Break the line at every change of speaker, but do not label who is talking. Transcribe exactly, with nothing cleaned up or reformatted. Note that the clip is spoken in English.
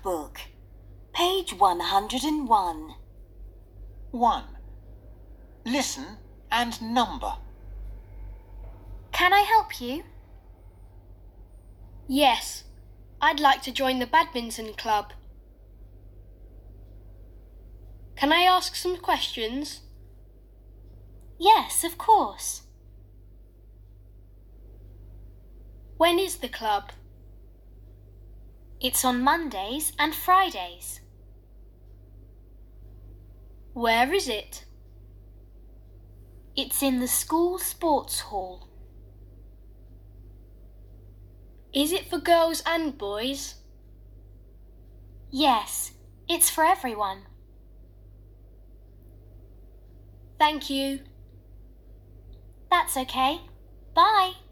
Workbook, page one hundred and one.
one. Listen and number.
Can I help you?
Yes, I'd like to join the badminton club. Can I ask some questions?
Yes, of course.
When is the club?
It's on Mondays and Fridays.
Where is it?
It's in the school sports hall.
Is it for girls and boys?
Yes, it's for everyone.
Thank you.
That's okay. Bye.